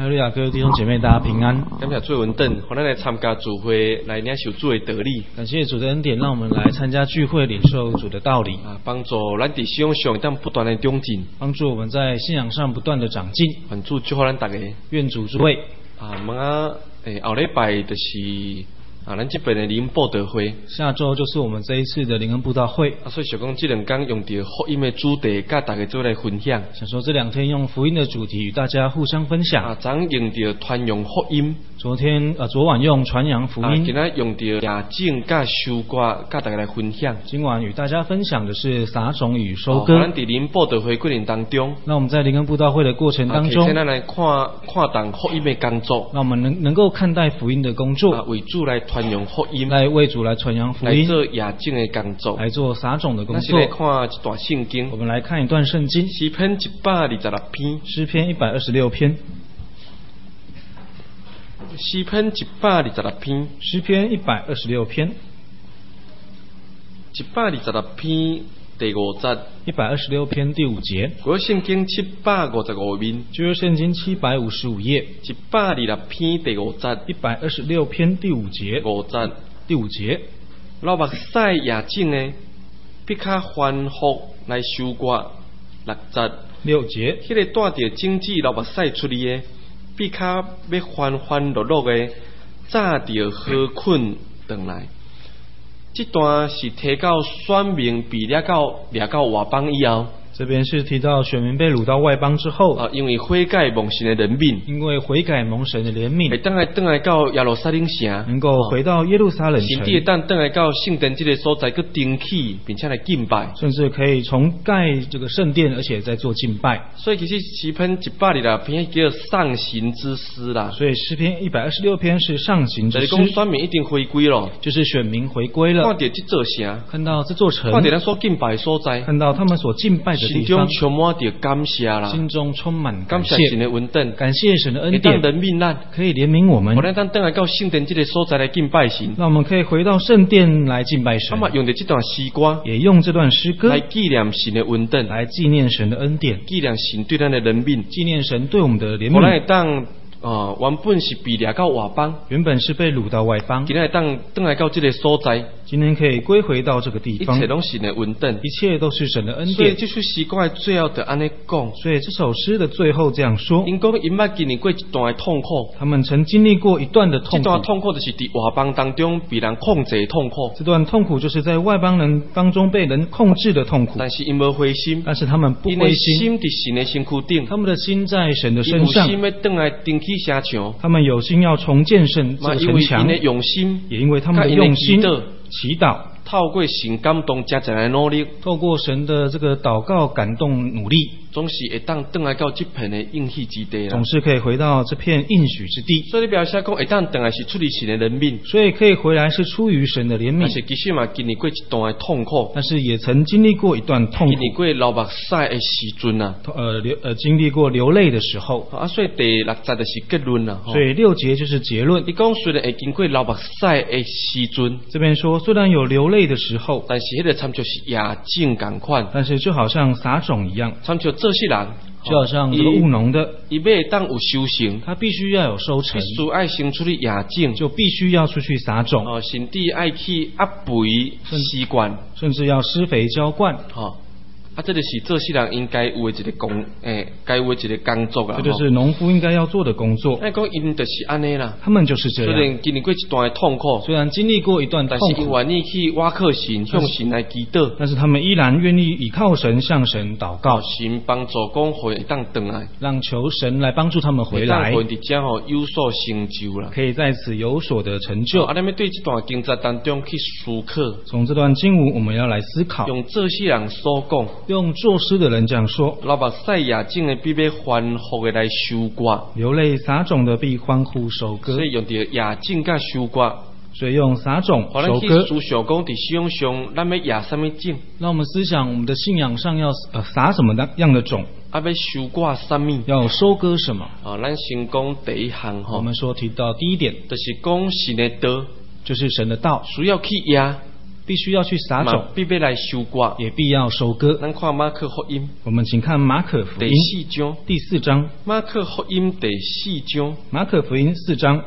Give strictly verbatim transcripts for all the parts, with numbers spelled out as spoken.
哈利路亚，各位弟兄姐妹，大家平安。 感谢主恩典，让咱来参加主会，来领受主的道理。 感谢主的恩典，让我们来参加聚会，领受主的道理， 啊，帮助咱在信仰上当不断的长进， 帮助我们在信仰上不断的长进。 愿主祝福咱大家。 愿主祝会。 啊，问啊，诶，后礼拜就是啊，咱这边的灵恩布道会。 下周就是我们这一次的灵恩布道会。 啊，所以想讲这两天用到福音的主题，甲大家做来分享。 想说这两天用福音的主题与大家互相分享。 啊，昨用到传扬福音。 昨天呃，昨晚用传扬福音。 啊，今仔用到亚种甲收割，甲大家来分享。 今晚与大家分享的是撒种与收割。 哦，咱伫灵恩布道会过程当中， 那我们在灵恩布道会的过程当中， 啊，咱来看看当福音的工作。 那我们能能够看待福音的工作， 啊，为主来传扬福音， 来为主来传扬福音， 来做亚种的工作， 来做撒种的工作。 那是来看一段圣经， 我们来看一段圣经， 诗篇一百二十六篇， 诗篇一百二十六篇， 诗篇一百二十六篇， 诗篇一百二十六篇， 一百二十六篇第五节， 一百二十六篇第五节， 旧约圣经七百五十五面， 旧约圣经七百五十五页， 一百二十六篇第五节， 一百二十六篇第五节， 五节， 第五节， 老目屎亚种的，必较欢福来收割。六节， 六节， 迄个带着种子老目屎出嚟的，必较要欢欢乐乐的，早着好困回来。这段是提到选民被掠到掠到外邦以后， 这边是提到选民被掳到外邦之后， 啊，因为悔改蒙神的人民， 因为悔改蒙神的怜悯， 会当来当来到耶路撒冷城， 能够回到耶路撒冷城， 甚至当当来到圣殿这个所在，去登起，并且来敬拜， 甚至可以重盖这个圣殿，而且在做敬拜。 所以其实诗篇一百二十六篇叫上行之诗啦。 所以诗篇一百二十六篇是上行之诗， 就是讲选民一定回归了， 就是选民回归了， 看到这座城， 看到这座城， 看到咱所敬拜的所在， 看到他们所敬拜的地方， 心中充满着感谢啦， 心中充满感谢神的恩典， 感谢神的恩典， 人民咱可以怜悯我们， 我咱当等来到圣殿这个所在来敬拜神， 那我们可以回到圣殿来敬拜神。 那么用的这段诗歌， 也用这段诗歌来纪念神的恩典， 来纪念神的恩典， 纪念神对咱的人民， 纪念神对我们的怜悯。 我来当呃原本是被掠到外邦， 原本是被掳到外邦， 今天当等来到这个所在， 今天可以归回到这个地方， 一切都是神的恩典， 一切都是神的恩典。 所以这首诗歌的最后就安尼讲， 所以这首诗的最后这样说： 因讲因捌经历过一段的痛苦， 他们曾经历过一段的痛苦， 这段痛苦就是在外邦当中被人控制的痛苦。 这段痛苦就是在外邦人当中被人控制的痛苦。 但是因无灰心， 但是他们不灰心， 心伫神的身躯顶， 他们的心在神的身上， 有心要登来登起城墙。 他们有心要重建圣这个城墙， 也因为他们的用心， 也因为他们的用心祈祷， 透过神感动加在来努力， 透过神的这个祷告感动努力， 总是会当登来到这片的应许之地啦。 总是可以回到这片应许之地。 所以你表示讲，会当登来是出于神的人民， 所以可以回来是出于神的怜悯。 但是其实嘛，经历过一段的痛苦， 但是也曾经历过一段痛苦， 经历过流目屎的时阵啊， 呃流呃经历过流泪的时候啊，所以第六节就是结论啦。 所以六节就是结论。 你讲虽然会经过流目屎的时阵， 这边说虽然有流泪的时候， 但是迄个参就是亚种共款， 但是就好像撒种一样， 参像这些人。 就好像这个务农的， 伊要当有收成， 他必须要有收成， 必须爱先出去亚种， 就必须要出去撒种， 哦，甚至爱去压肥施灌， 甚至要施肥浇灌， 哦。啊，这就是做世人应该有的一个工，诶，该有的一个工作啦。 这就是农夫应该要做的工作。 那讲因就是安尼啦， 他们就是这样。 虽然经历过一段的痛苦， 虽然经历过一段痛苦， 但是因愿意去挖靠神，向神来祈祷。 但是他们依然愿意倚靠神，向神祷告， 神帮助讲会当回来， 让求神来帮助他们回来， 会伫遮吼有所成就啦， 可以在此有所的成就。 啊，咱们对这段经节当中去思考， 从这段经文我们要来思考， 用这些人所讲， 用作诗的人这样说： 老目屎亚种的必要欢呼的来收割， 流泪撒种的必欢呼收割。 所以用到亚种甲收割， 所以用撒种收割。 思想讲伫信仰上，咱要亚什么种？ 那我们思想我们的信仰上要呃撒什么样的种？ 啊，要收割什么？ 要收割什么？ 啊，咱先讲第一项吼。 我们说提到第一点， 就是讲神的道， 就是神的道， 需要去压。 必须要去撒种， 必要来收割， 也必要收割。 咱看马可福音， 我们请看马可福音第四章， 第四章。 马可福音第四章， 马可福音四章。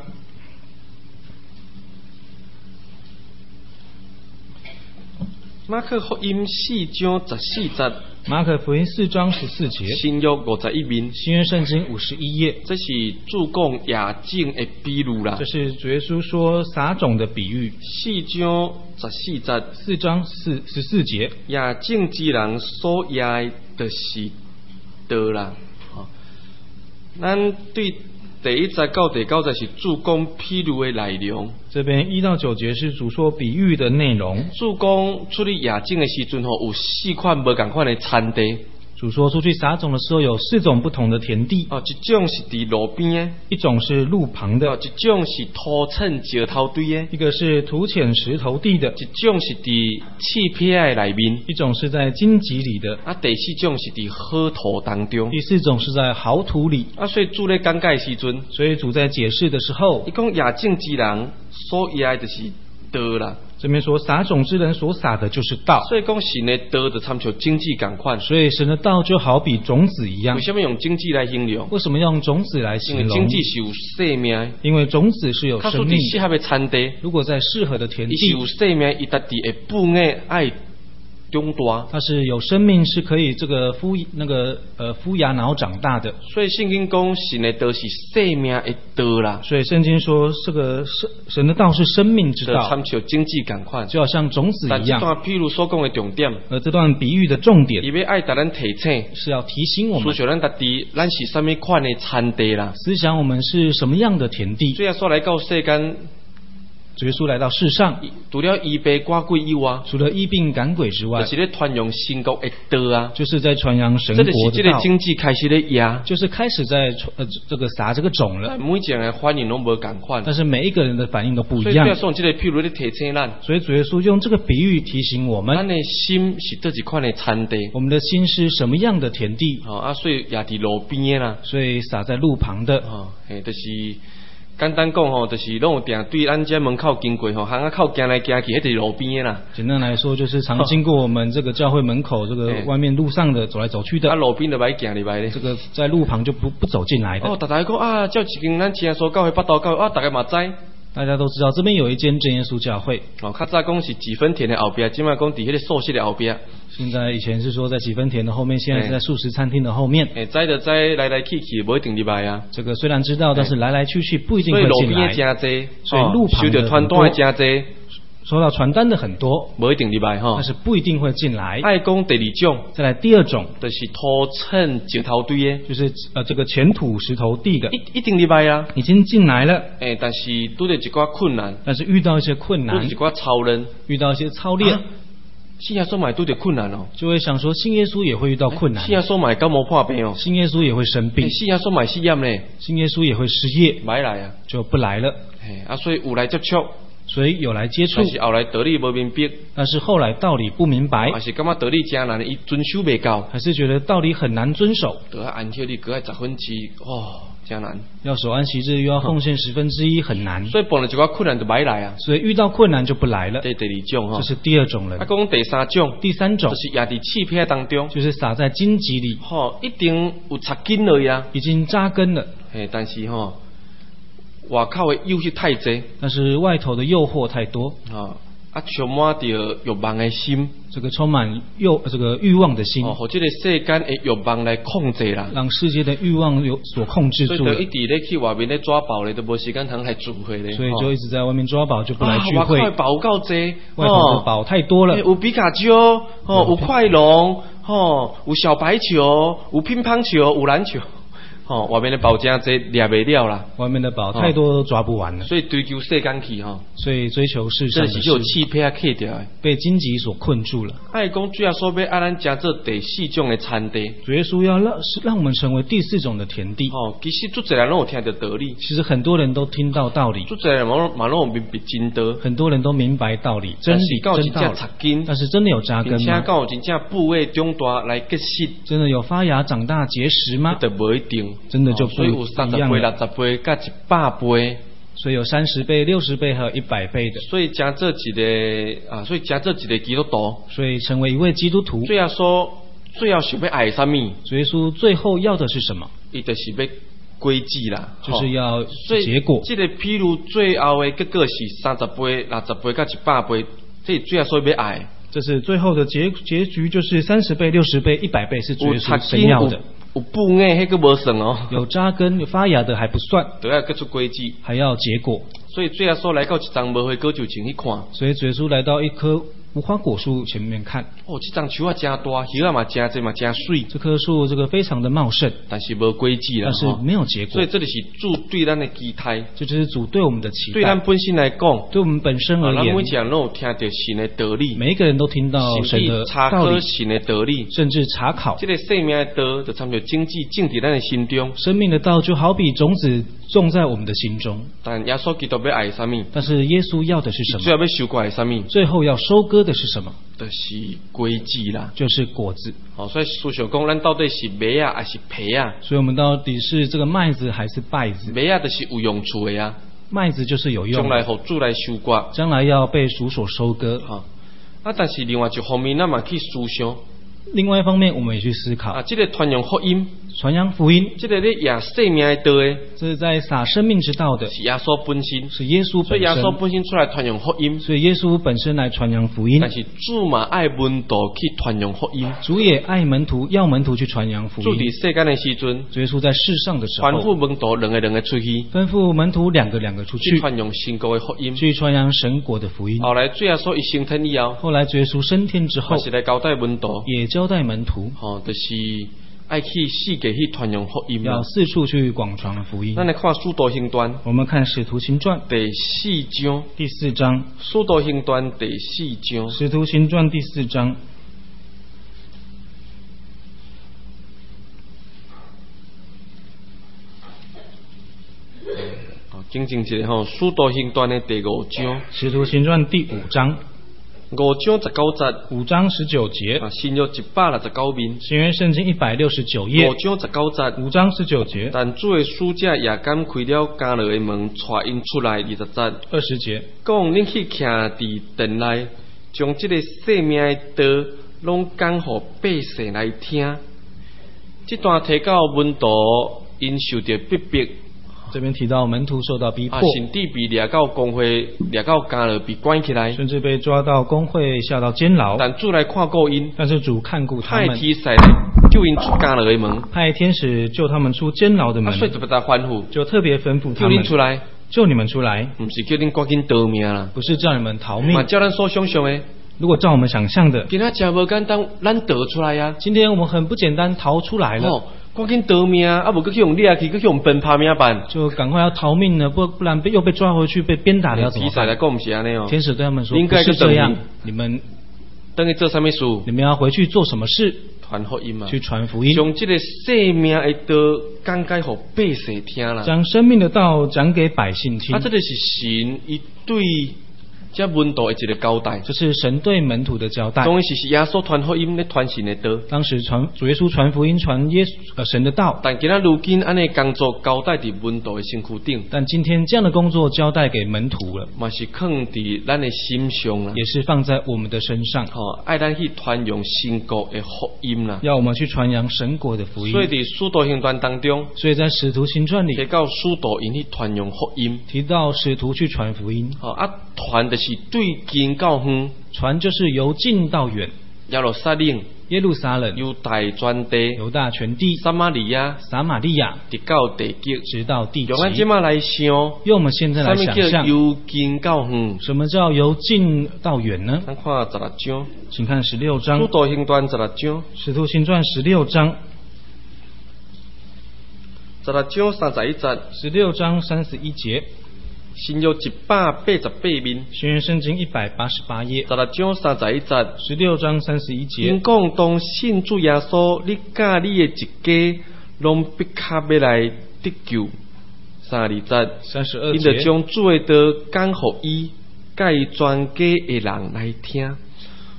马可福音四章十四节。 马可福音四章十四节。 新约五十一面。 新约圣经五十一页。 这是主讲亚种的比喻啦。 这是主耶稣说撒种的比喻。 四章十四节。 四章四十四节。 亚种之人所野的是道啦。哦，咱对第一节到第九节是主讲比喻的内容。 这边一到九节是主说比喻的内容。 主讲出去亚种的时阵吼，有四款无同款的田地。 主说出去撒种的时候有四种不同的田地。 哦，一种是伫路边的， 一种是路旁的。 哦，一种是土蹭石头堆的， 一个是土浅石头地的。 一种是伫刺片的内面， 一种是在荆棘里的。 啊，第四种是伫好土当中。 第四种是在好土里。 啊，所以主咧讲解的时阵， 所以主在解释的时候， 伊讲亚种之人所野就是道啦。 这边说撒种之人所撒的就是道， 所以讲神的道就参照经济同款。 所以神的道就好比种子一样。 为什么用经济来形容？ 为什么用种子来形容？ 因为经济是有生命， 因为种子是有生命。 适合的田地， 如果在适合的田地， 伊是有生命，伊家己会本的爱长大。 它是有生命，是可以这个孵那个呃孵芽然后长大的。 所以圣经讲神的道是生命的道啦。 所以圣经说这个神神的道是生命之道， 参照经济同款， 就好像种子一样。 但这段譬如所讲的重点， 而这段比喻的重点， 伊要爱带咱提醒， 是要提醒我们， 思想咱家己，咱是什么款的田地啦？ 思想我们是什么样的田地？ 最后说来到世间。 主耶稣来到世上， 除了医病赶鬼以外， 除了医病赶鬼之外， 就是咧传扬神国的道啊， 就是在传扬神国的道。 这就是这个经济开始咧压， 就是开始在呃这个撒这个种了。 每一个人反应都无同款， 但是每一个人的反应都不一样。 所以说这个譬如咧提醒咱， 所以主耶稣用这个比喻提醒我们， 咱的心是倒一款的田地， 我们的心是什么样的田地？ 哦啊，所以也伫路边的啦， 所以撒在路旁的， 哦，诶，就是。简单讲吼，就是拢有定对咱家门口经过吼，巷仔口行来行去，迄就是路边的啦。 简单来说，就是常经过我们这个教会门口这个外面路上的走来走去的。 啊，路边就歹行入来咧。 这个在路旁就不不走进来的。 哦，大家讲啊，叫一间咱前所教会八道教会啊，大家嘛知。 大家都知道这边有一间真耶稣教会。 哦，较早讲是几分田的后边，今麦讲伫迄个素食的后边。 现在以前是说在几分田的后面，现在是在素食餐厅的后面。 诶，知就知，来来去去，不一定入来啊。 这个虽然知道，但是来来去去不一定会进来。 所以路边的真多， 所以路旁的收到传单的真多， 收到传单的很多， 不一定入来哈。 但是不一定会进来。 爱讲第二种， 再来第二种， 就是土蹭石头堆的， 就是呃这个浅土石头地的， 一一定入来啊， 已经进来了。 诶，但是拄着一寡困难， 但是遇到一些困难， 拄着一寡操练， 遇到一些操练。啊信耶稣买拄着困难哦， 就会想说信耶稣也会遇到困难。 信耶稣买感冒破病哦， 信耶稣也会生病。 信耶稣买失业呢， 信耶稣也会失业， 买来啊， 就不来了。 嘿啊，所以有来接触， 所以有来接触， 但是后来道理无明白， 但是后来道理不明白， 还是感觉道理真难，伊遵守未够， 还是觉得道理很难遵守。 得要按照你隔爱十分之哦。艰难， 要守安息日又要奉献十分之一，很难。 所以碰到一个困难就买来啊。 所以遇到困难就不来了。 这第二种哈， 这是第二种人。 啊，讲第三种， 第三种就是压在气片当中， 就是撒在荆棘里。 吼，一定有插根了呀， 已经扎根了。 嘿，但是吼，外口的诱惑太多， 但是外头的诱惑太多。 啊。啊，充满着欲望的心， 这个充满诱这个欲望的心， 哦，和这个世间的欲望来控制啦， 让世界的欲望有所控制住了。 所以就一直咧去外面咧抓宝咧，都无时间通来聚会咧。 所以就一直在外面抓宝，就不来聚会。 外口宝够多， 外头的宝太多了。 有皮卡丘，哦，有快龙，哦，有小白球，有乒乓球，有篮球。哦，外面的宝真多，抓袂了啦。 外面的宝太多都抓不完了。 所以追求世间去哈。 所以追求世上的事。 这是有气片克掉的， 被荆棘所困住了。 爱讲主要说要爱咱加做第四种的田地。 主耶稣要让让我们成为第四种的田地。 哦，其实做侪人拢有听到道理。 其实很多人都听到道理。 做侪人嘛嘛拢有明白真道。 很多人都明白道理，真理真道理。但是真的有扎根吗？ 并且讲有真正部位长大来结实。 真的有发芽长大结实吗？ 都不一定。 真的就不。 有三十倍、六十倍、甲一百倍， 所以有三十倍、六十倍，还有一百倍的。 所以加这一个啊，所以加这一个基督徒， 所以成为一位基督徒， 最后说，最后想要爱什么？ 主耶稣最后要的是什么？ 伊就是要果子啦， 就是要结果。 这个譬如最后的结果是三十倍、六十倍、到一百倍，这最后说要爱。 这是最后的结结局，就是三十倍、六十倍、一百倍是主耶稣神要的。 有布眼，迄个无算哦。 有扎根、有发芽的还不算， 都要结出果子， 还要结果。 所以最后说来到一张无花果就前去看。 所以主耶稣来到一棵无花果树前面看。 哦，这张树啊真大，叶啊嘛真这嘛真水。 这棵树这个非常的茂盛， 但是无果子啦， 但是没有结果。 所以这里是主对咱的期待， 这就是主对我们的期待。 对咱本身来讲， 对我们本身而言， 咱每一个人都有听到神的道理， 每一个人都听到神的道理， 神的道理， 甚至查考。 这个生命的道就参照经济种在咱的心中。 生命的道就好比种子种在我们的心中。 但耶稣基督要爱什么？ 但是耶稣要的是什么？ 最后要收割什么？ 最后要收割的是什么？ 就是果子啦， 就是果子。 哦，所以思想讲，咱到底是麦啊还是皮啊？ 所以我们到底是这个麦子还是稗子？ 麦啊就是有用处的啊， 麦子就是有用， 将来互主来收割， 将来要被主所收割。 好、哦，啊，但是另外一方面，咱嘛去思想。 另外一方面，我们也去思考啊，这个传扬福音， 传扬福音， 这个咧也生命的道的， 这是在撒生命之道的， 是耶稣本身， 是耶稣本身， 所以耶稣本身出来传扬福音， 所以耶稣本身来传扬福音。 但是主嘛爱门徒去传扬福音， 主也爱门徒，要门徒去传扬福音。 主伫世间的时阵， 主耶稣在世上的时候， 吩咐门徒两个两个出去， 吩咐门徒两个两个出去， 去传扬神国的福音， 去传扬神国的福音。 后来主耶稣一升天以后， 后来主耶稣升天之后， 是来交代门徒， 也交代门徒。 哦，就是爱去世界去传扬福音， 要四处去广传福音。 咱来看《使徒行传》， 我们看《使徒行传》 第四章， 第四章，《 使徒行传》第四章，《 使徒行传》第四章。 正正一个吼，《使徒行传》的第五章，《 使徒行传》第五章。 五章十九节， 五章十九节， 啊，新约一百六十九面， 新约圣经一百六十九页， 五章十九节， 五章十九节。 但主的使者夜间开了家内的门，带因出来。二十节， 二十节， 讲恁去徛伫殿内，将这个生命的道拢讲互百姓来听。这段提到门徒因受到逼迫。 这边提到门徒受到逼迫， 啊，甚至被抓到公会，抓到监牢，被关起来， 甚至被抓到公会，下到监牢。 但主来看顾因， 但是主看顾他们， 派天使救因出监牢的门， 派天使救他们出监牢的门， 啊，所以就不大吩咐， 就特别吩咐他们救你出来， 救你们出来， 不是叫你赶紧逃命啦， 不是叫你们逃命。 嘛，照咱所想象的， 如果照我们想象的， 今仔真无简单，咱逃出来呀。 今天我们很不简单，逃出来了。 哦，赶紧逃命啊！不，去用掠去，去用鞭打命办， 就赶快要逃命了，不不然被又被抓回去，被鞭打了要怎么办？ 天使来讲不是安尼哦。 天使对他们说：“不是这样，你们等于做什么事？ 你们要回去做什么事？ 传福音嘛， 去传福音， 将这个生命的道讲解给百姓听啦， 将生命的道讲给百姓听。 啊，这个是神一对。这门徒的一个交代， 这是神对门徒的交代。 当时是耶稣传福音，咧传神的道。 当时传主耶稣传福音，传耶稣呃神的道。 但今仔如今安尼工作交代伫门徒的身躯顶。 但今天这样的工作交代给门徒了， 嘛是放伫咱的心上啦， 也是放在我们的身上。 吼、哦，爱咱去传扬神国的福音啦， 要我们去传扬神国的福音。 所以伫使徒行传当中， 所以在使徒行传里提到使徒因去传扬福音， 提到使徒去传福音。 吼、哦、啊，传的是对近到远， 传就是由近到远。 耶路撒冷， 耶路撒冷， 犹大全地， 犹大全地， 撒玛利亚， 撒玛利亚， 直到地极， 直到地极。 用咱今麦来想， 用我们现在来想象， 由近到远， 什么叫由近到远呢？ 咱看十六章， 请看十六章， 使徒行传十六章， 使徒行传十六章， 十六章三十一节， 十六章三十一节。 新约一百八十八面， 新约圣经一百八十八页， 十六章三十一节， 十六章三十一节。 因讲当信主耶稣，你甲你的一家，拢必卡要来得救。三十二节， 三十二节， 因着将主的道讲互伊，甲伊全家的人来听。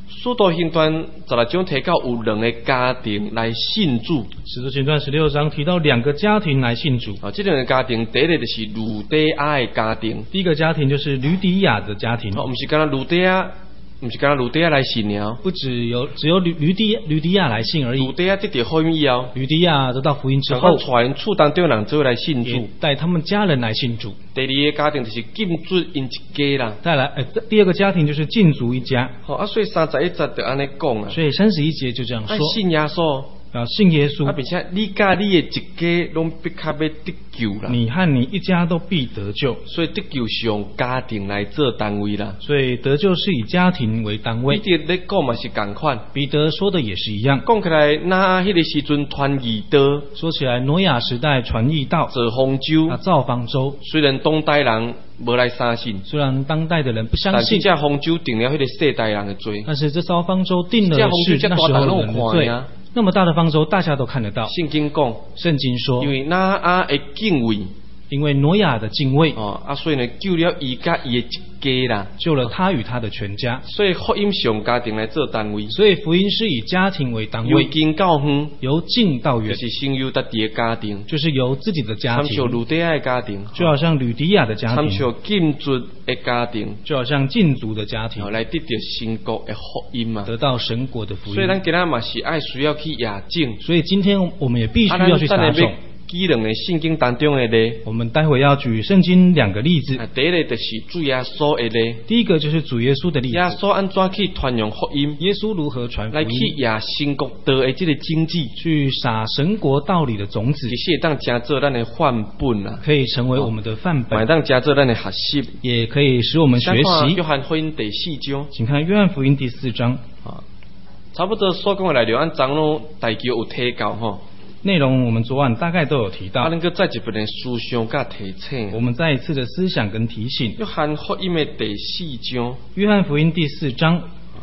使徒行传十六章提到有两个家庭来信主。 使徒行传十六章提到两个家庭来信主。 啊，这两个家庭，第一个就是路底亚的家庭。 第一个家庭就是吕底亚的家庭。 哦，不是干那路底亚，不是干那路底亚来信了。 不只有只有吕吕底吕底亚来信而已。 路底亚得到福音以后， 吕底亚得到福音之后， 传厝当中人做来信主， 带他们家人来信主。 第二个家庭就是禁足因一家啦。 再来，呃，第二个家庭就是禁足一家。 好、哦、啊，所以三十一节就安尼讲啊。 所以三十一节就这样说。 信耶稣。 啊，信耶稣， 啊，并且你甲你的一家拢必较要得救啦。 你和你一家都必得救， 所以得救是用家庭来做单位啦。 所以得救是以家庭为单位。 彼得咧讲嘛是同款， 彼得说的也是一样。 讲起来，那迄个时阵传义道， 说起来，挪亚时代传义道， 造方舟， 啊，造方舟。虽然当代人无来相信， 虽然当代的人不相信， 但是这方舟定了迄个世代人的罪。 但是这艘方舟定了是那时候的人的罪。那么大的方舟，大家都看得到。 圣经讲， 圣经说， 因为那亚的敬畏， 因为挪亚的敬畏， 哦啊，所以呢救了伊甲伊的一家啦， 救了他与他的全家。 所以福音是用家庭来做单位， 所以福音是以家庭为单位， 由近到远， 由近到远， 就是先由家己的家庭， 就是由自己的家庭， 参照吕底亚的家庭， 就好像吕底亚的家庭， 参照禁足的家庭， 就好像禁足的家庭， 来得到神国的福音嘛， 得到神国的福音。 所以咱今仔嘛是爱需要去亚境， 所以今天我们也必须要去撒种。 举两个圣经当中的例， 我们待会要举圣经两个例子。 啊、第一个就是主耶稣的例， 第一个就是主耶稣的例子。 耶稣安怎去传扬福音？ 耶稣如何传福音？ 来去亚神国道的这个经济， 去撒神国道理的种子， 其实会当加做咱的范本啊， 可以成为我们的范本， 也当加做咱的学习， 也可以使我们学习。 约翰福音第四章， 请看约翰福音第四章。 啊，差不多所讲的内容，按长老大桥有提到吼。 内容我们昨晚大概都有提到， 啊，能够再一遍的思想甲提醒， 我们再一次的思想跟提醒。 约翰福音的第四章， 约翰福音第四章，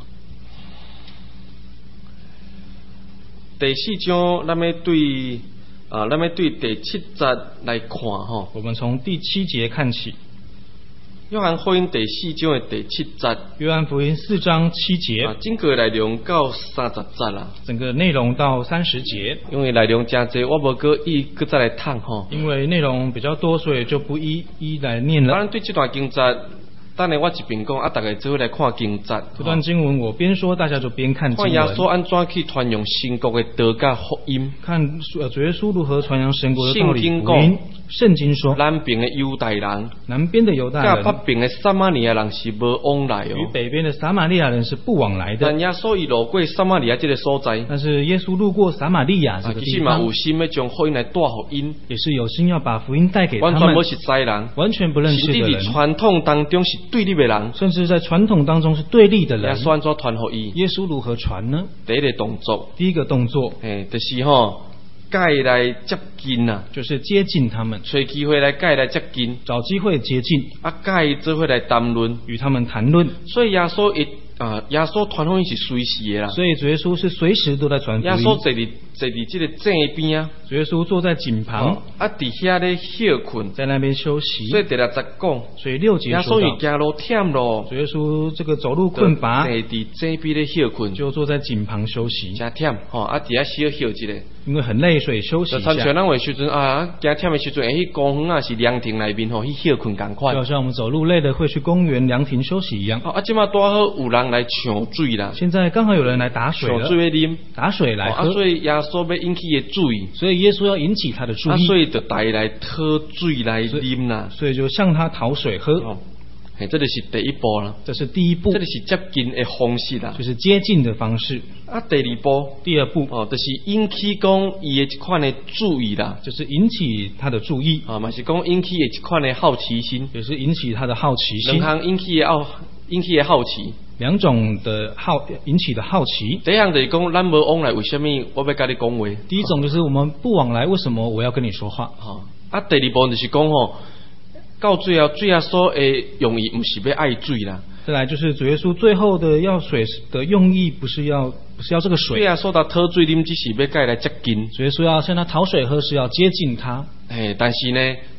第四章，咱们对啊，咱们对第七节来看吼。 我们从第七节看起。 约翰福音第四章的第七节， 约翰福音四章七节， 啊，整个内容到三十节啦。 整个内容到三十节， 因为内容真多，我无搁一搁再来谈吼。 因为内容比较多，所以就不一一来念了。 当然对这段经节，等下我一边讲，啊，大家做伙来看经节。 这段经文我边说，大家就边看经文。 看耶稣安怎去传扬神国的道甲福音。 看呃主耶稣如何传扬神国的道理福音。圣经说， 南边的犹太人， 南边的犹太人， 甲北边的撒玛利亚人是无往来哦。 与北边的撒玛利亚人是不往来的。 但耶稣伊路过撒玛利亚这个所在， 但是耶稣路过撒玛利亚这个地方， 其实嘛有心要将福音来带福音， 也是有心要把福音带给他们。 完全不是知人， 完全不认识的人， 甚至传统当中是对立的人， 甚至在传统当中是对立的人。 耶稣安怎传福音？ 耶稣如何传呢？ 第一个动作， 第一个动作， 诶，就是吼。介来接近啊， 就是接近他们， 找机会来介来接近， 找机会接近， 啊，介做伙来谈论， 与他们谈论。 所以耶稣一啊，耶稣传福音是随时的啦。 所以主耶稣是随时都在传福音。 耶稣坐伫坐伫这个井边啊， 主耶稣坐在井旁， 哦、啊，伫遐咧休困， 在那边休息。 所以第六节讲， 所以六节说到， 耶稣行路忝咯， 主耶稣这个走路困乏， 坐伫井边咧休困， 就坐在井旁休息。 真忝，吼、哦，啊，伫遐小休一下。 因为很累，所以休息一下。 参像咱有时阵啊，行忝的时阵，会去公园啊，是凉亭内面吼，去休困共款。 就好像我们走路累了，会去公园凉亭休息一样。 哦、啊，即马拄好有人来抢水啦。 现在刚好有人来打水了。 抢水要啉， 打水来喝。 哦、啊，所以耶稣要引起的注意。 所以耶稣要引起他的注意。 啊，所以就带来讨水来啉啦。 所以就向他讨水喝。 哦嘿，这就是第一步啦。 这是第一步， 这就是接近的方式啦， 就是接近的方式。 啊，第二步， 第二步哦，就是引起讲伊的一款的注意啦， 就是引起他的注意。 啊，嘛是讲引起的一款的好奇心， 也是引起他的好奇心。 两项引起的好，引起的好奇， 两种的好引起的好奇。 第一项就是讲，咱无往来，为什么我要跟你讲话？ 第一种就是我们不往来，为什么我要跟你说话？ 啊，啊，第二步就是讲吼。到最后，最后所诶用意，不是要爱水啦。 再来就是主耶稣最后的要水的用意，不是要不是要这个水。 对啊，说到讨水啉，只是要介来接近。 主耶稣要向他讨水喝，是要接近他。 诶，但是呢，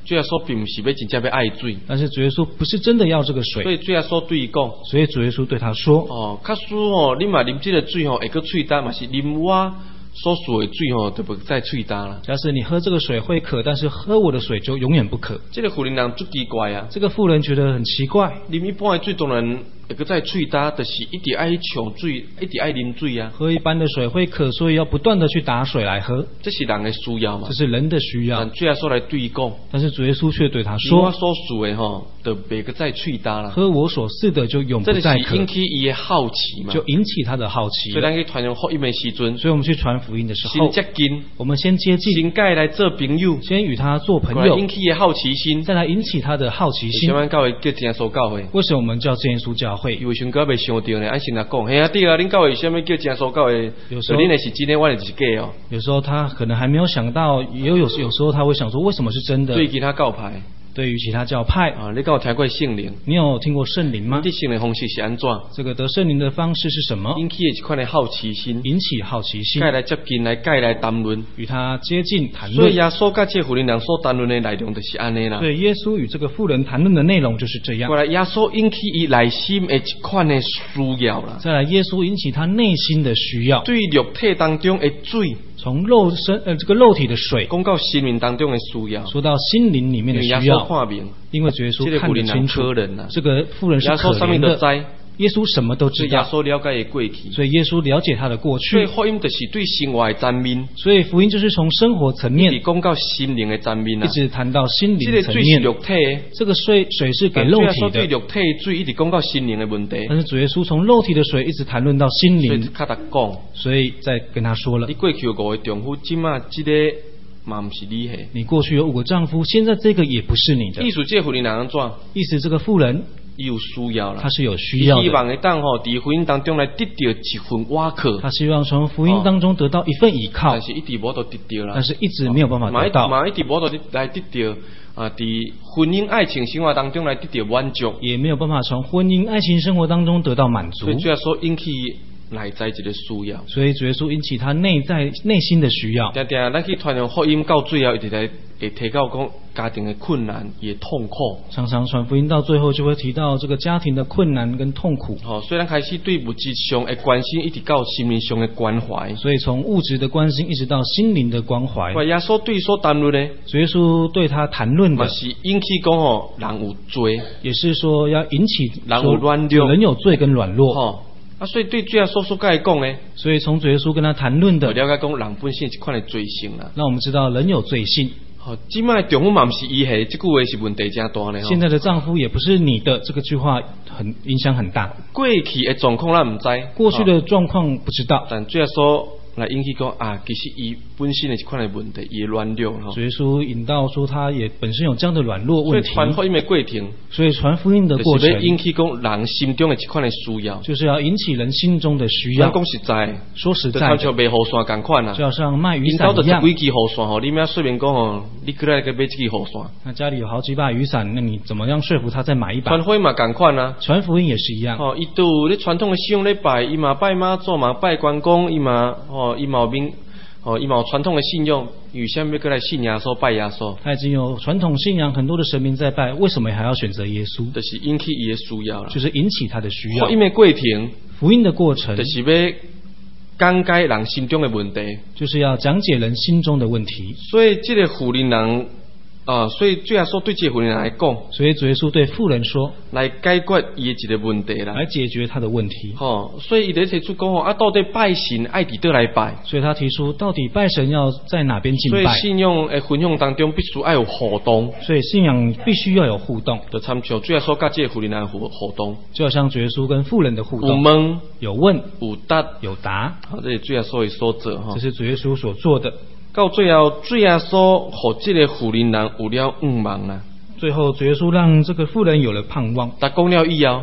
主耶稣并不是要真正要爱水， 但是主耶稣不是真的要这个水， 所以主耶稣对伊讲， 所以主耶稣对他说： 哦，假使哦，你嘛啉这个水吼，会个喙干，嘛是啉我所属的水吼，就不再喙干了。 假使你喝这个水会渴，但是喝我的水就永远不渴。 这个妇人人足奇怪啊！ 这个妇人觉得很奇怪， 啉一般的水当然会个再喙干，就是一直爱抢水，一直爱啉水啊。 喝一般的水会渴，所以要不断的去打水来喝。 这是人的需要嘛？ 这是人的需要。 但主耶稣来对伊讲， 但是主耶稣却对他说： 我所属的吼，就别个再喙干了。 喝我所赐的就永不再渴。 这是引起伊的好奇嘛？ 就引起他的好奇。 所以咱去传扬福音的时阵， 所以我们去传福音的时候， 先接近， 我们先接近， 先跟来做朋友， 先与他做朋友， 引起伊的好奇心， 再来引起他的好奇心。 为什么教会叫真耶稣教会？ 为什么我们叫真耶稣教会？ 因为上个未想到呢，按先来讲，嘿啊对啊，恁教会为什么叫真耶稣教会？有时候恁的是真的，我的是假哦。 有时候他可能还没有想到，也有有有时候他会想说，为什么是真的？ 对其他教派。 对于其他教派啊，你有听过圣灵？ 你有听过圣灵吗？ 这圣灵方式是安怎？ 这个得圣灵的方式是什么？ 引起一款的好奇心， 引起好奇心， 该来接近来，该来谈论， 与他接近谈论。 所以耶稣甲这妇人人所谈论的内容就是安尼啦。 对，耶稣与这个妇人谈论的内容就是这样。 过来，耶稣引起伊内心的一款的需要啦。 再来，耶稣引起他内心的需要， 对肉体当中的水。 从肉身呃这个肉体的水， 讲到心灵当中的需要， 说到心灵里面的需要，因为耶稣看得清楚，这个妇人是可怜的。耶稣什么都知道， 耶稣了解的过去， 所以耶稣了解他的过去。 所以福音就是对生活的赞美， 所以福音就是从生活层面， 一直讲到心灵的赞美啊， 一直谈到心灵层面。 这个水是肉体的， 这个水水是给肉体的。 对肉体的水一直讲到心灵的问题， 但是主耶稣从肉体的水一直谈论到心灵， 所以他讲， 所以再跟他说了， 你过去有五个丈夫，今嘛这个嘛不是你的， 你过去有五个丈夫，现在这个也不是你的。 意思这妇人人怎？ 意思这个妇人。 有需要了， 他是有需要的。 希望会当吼，伫福音当中来得到一份瓦靠。 他希望从福音当中得到一份依靠， 但是一直无都得到啦。 但是一直没有办法得到。 嘛一直无都来得到啊，伫婚姻爱情生活当中来得到满足， 也没有办法从婚姻爱情生活当中得到满足。 所以主要说引起内在一个需要， 所以主耶稣引起他内在内心的需要。 定定咱去传扬福音到最后，一直来会提到讲家庭的困难也痛苦。 常常传福音到最后，就会提到这个家庭的困难跟痛苦。 哦，虽然开始对物质上的关心，一直到心灵上的关怀。 所以从物质的关心，一直到心灵的关怀。 耶稣对所谈论的， 主耶稣对他谈论的， 是引起讲哦，人有罪， 也是说要引起人有软弱， 人有罪跟软弱。 哦啊，所以对主耶稣所该讲呢， 所以从主耶稣跟他谈论的， 了解讲人本身一款的罪性啦。 那我们知道人有罪性。 好，即卖丈夫嘛不是伊的，这句话是问题真大呢。 现在的丈夫也不是你的，这个句话很影响很大。 过去的状况咱唔知， 过去的状况不知道， 但主耶稣来引起讲啊，其实伊本身的一款的问题，伊软弱哈。 主耶稣引导说，他也本身有这样的软弱问题。 所以传福音的过程， 所以传福音的过程， 就是引起讲人心中的一款的需要， 就是要引起人心中的需要。 讲实在， 说实在的， 就像卖雨伞共款啊， 就好像卖雨伞一样。 几支雨伞吼，你们要说明讲吼，你过来个买这支雨伞。 那家里有好几把雨伞，那你怎么样说服他再买一把？ 传福音嘛共款啊， 传福音也是一样。 哦，伊都咧传统的信仰咧拜，伊嘛拜妈祖嘛拜关公，伊嘛哦，伊嘛面。哦，伊嘛有传统的信仰，有些要过来信耶稣拜耶稣。 他已经有传统信仰，很多的神明在拜，为什么还要选择耶稣？ 就是引起伊的需要啦， 就是引起他的需要。 福音的过程， 福音的过程， 就是要讲解人心中的问题， 就是要讲解人心中的问题。 所以这个妇人人。啊，所以主耶稣对这个妇人来讲， 所以主耶稣对妇人说， 来解决伊的一个问题啦， 来解决他的问题。 哦，所以伊在提出讲哦，啊，到底拜神爱伫倒来拜？ 所以他提出，到底拜神要在哪边敬拜？ 所以信仰诶分享当中必须要有互动。 所以信仰必须要有互动。 就参照主耶稣甲这个妇人来互互动， 就好像主耶稣跟妇人的互动。 有问， 有问， 有答， 有答。 好，这是主耶稣的所做哈。 这是主耶稣所做的。 到最后，主耶稣互这个妇人人有了盼望啊。 最后，主耶稣让这个妇人有了盼望。 他讲了以后，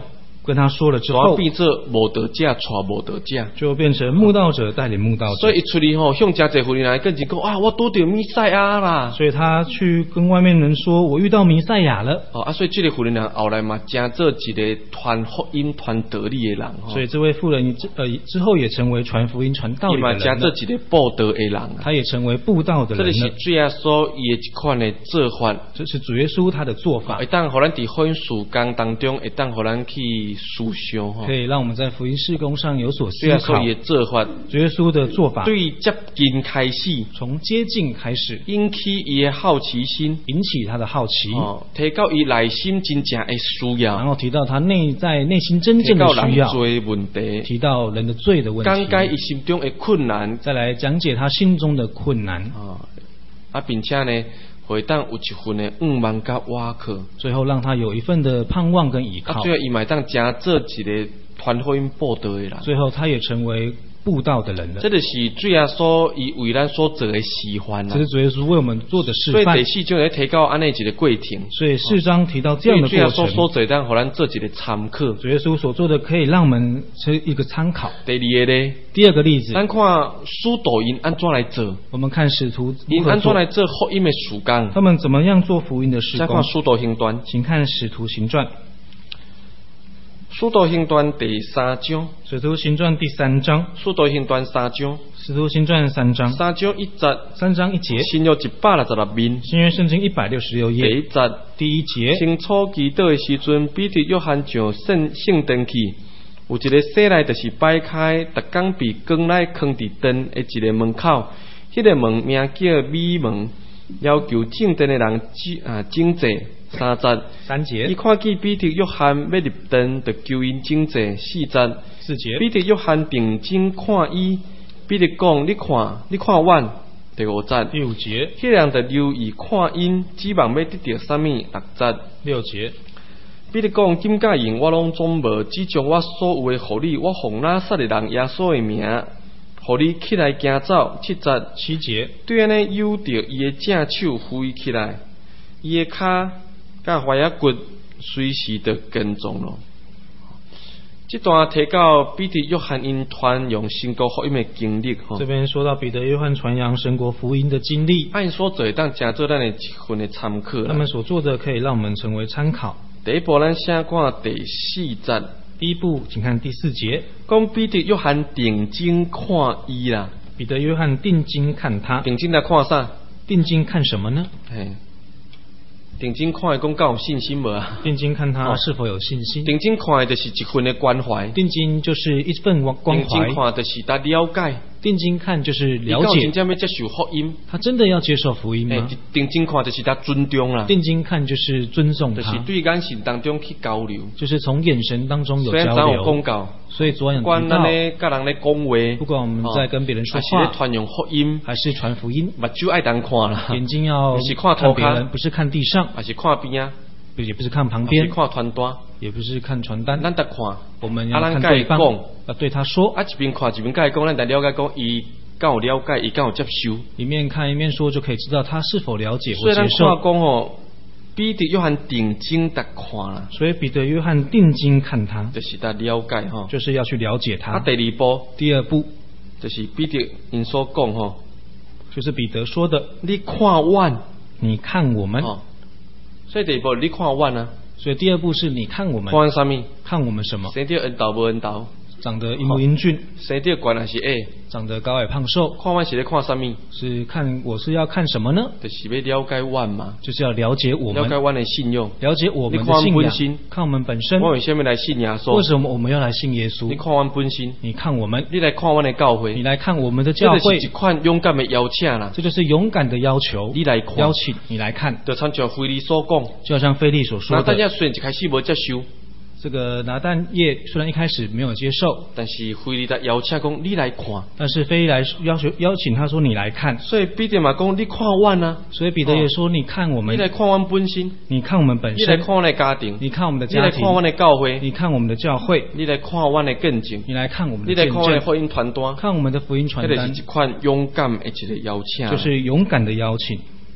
跟他说了之后， 变做无道者带无道者， 就变成慕道者带领慕道者。 所以一出去吼，向真侪妇人来跟前讲啊，我拄到弥赛亚啦。 所以他去跟外面人说，我遇到弥赛亚了。 哦啊，所以这个妇人后来嘛，真做一个传福音、传道理的人。 所以这位妇人呃之后也成为传福音、传道理的人了。 伊嘛真做一个布道的人。 他也成为布道的人了。 这是主耶稣伊的一款的做法。 这是主耶稣他的做法。 会当互咱伫福音事工当中，会当互咱去思想吼。 可以让我们在福音事工上有所思考。 主耶稣的做法， 主耶稣的做法， 对接近开始， 从接近开始， 引起伊的好奇心， 引起他的好奇， 哦，提到伊内心真正的需要， 然后提到他内在内心真正的需要， 提到人罪问题， 提到人的罪的问题， 讲解伊心中的困难， 再来讲解他心中的困难， 哦，啊，并且呢，会当有一份的盼望甲倚靠， 最后让他有一份的盼望跟依靠， 啊，最后伊嘛当真做一个传福音布道的人， 最后他也成为布道的人了。 这就是主耶稣伊为咱所做的示范啦。 这是主耶稣为我们做的示范。 所以第四章来提到安尼一个过程。 所以四章提到这样的过程。 主耶稣所做当互咱做一个参考。 主耶稣所做的可以让我们是一个参考。 第二个呢？ 第二个例子， 咱看使徒因安怎来做？ 我们看使徒因安怎来做福音的事工？ 他们怎么样做福音的事工？ 再看使徒行传， 请看使徒行传。 使徒行传第三章， 使徒行传第三章， 使徒行传三章， 使徒行传三章， 三章一节， 三章一节， 新约一百六十六面， 新约圣经一百六十六页， 第一节， 第一节， 清楚祈祷的时阵，彼得、约翰上圣圣殿去，有一个室内就是摆开，逐工被光来放伫灯的一个门口，迄、那个门名叫美门，要求正殿的人啊整齐。三节， 三节， 伊看见彼得、约翰要入殿，就求因整齐。四节， 四节， 彼得、约翰定睛看伊，彼得讲：你看，你看阮。第五节， 第五节， 迄人就留意看因，指望要得到啥物？六节， 六节， 彼得讲：金甲银我拢总无，只将我所有的互你，我奉拿撒勒人耶稣的名，互你起来行走。七节， 七节， 对安尼有着伊的正手挥起来，伊的骹。甲踝仔骨随时就跟踪咯。这段提到彼得、约翰因传扬神国福音的经历。 这边说到彼得、约翰传扬神国福音的经历， 按所做当加做咱的一份的参考。 他们所做的可以让我们成为参考。 第一步，咱先看第四节。 第一步，请看第四节。 讲彼得、约翰定睛看伊啦。 彼得、约翰定睛看他。 定睛来看啥？ 定睛看什么呢？ 嘿。定睛看的讲够有信心无啊？ 定睛看他是否有信心？ 定睛看的就是一份的关怀。 定睛就是一份关怀。 定睛看就是他了解。 定睛看就是了解。 真正要接受福音， 他真的要接受福音吗？ 定睛看就是他尊重啦。 定睛看就是尊重他， 就是对眼神当中去交流， 就是从眼神当中有交流。 虽然有公告， 所以昨晚不管咱咧甲人咧讲话， 不管我们在跟别人说话， 还是传扬福音， 还是传福音， 目睭爱当看啦， 眼睛要是看看别人，不是看地上， 还是看边啊， 也不是看旁边， 是看传单， 也不是看传单， 咱得看， 我们要看对方，要对他说， 啊一边看一边甲伊讲，咱得了解讲伊。敢有了解，伊敢有接受， 一面看一面说，就可以知道他是否了解或接受。 所以咱看讲哦，彼得、约翰定睛在看啦。 所以彼得、约翰定睛看他， 就是他了解哈， 就是要去了解他。 啊，第二步， 第二步就是彼得因所讲哈， 就是彼得说的， 你看阮， 你看我们。 哦，所以第二步你看阮啊， 所以第二步是你看我们。 看什么？ 看我们什么？ 生得恩道无恩道？ 长得英不英俊？ 生得高还是矮？ 长得高矮胖瘦？ 看阮是咧看什么？ 是看我是要看什么呢？ 就是要了解阮嘛， 就是要了解我们， 了解阮的信仰， 了解我们的信仰，看我们本身。 我为什么来信耶稣？ 为什么我们要来信耶稣？ 你看阮本身， 你看我们， 你来看阮的教会， 你来看我们的教会， 这就是一款勇敢的邀请啦。 这就是勇敢的要求， 你来看， 邀请你来看， 就像像腓力所讲， 就像腓力所说的。 那大家虽然一开始无接受。 这个拿但业虽然一开始没有接受， 但是腓力在邀请讲你来看， 但是腓力来要求邀请他说你来看， 所以彼得嘛讲你看阮啊， 所以彼得也说你看我们， 你来看阮本身， 你看我们本身， 你来看阮的家庭， 你看我们的家庭， 你来看阮的教会， 你看我们的教会， 你来看阮的见证， 你来看我们的见证，你来看阮的福音传单， 看我们的福音传单， 这是一款勇敢的一个邀请， 就是勇敢的邀请。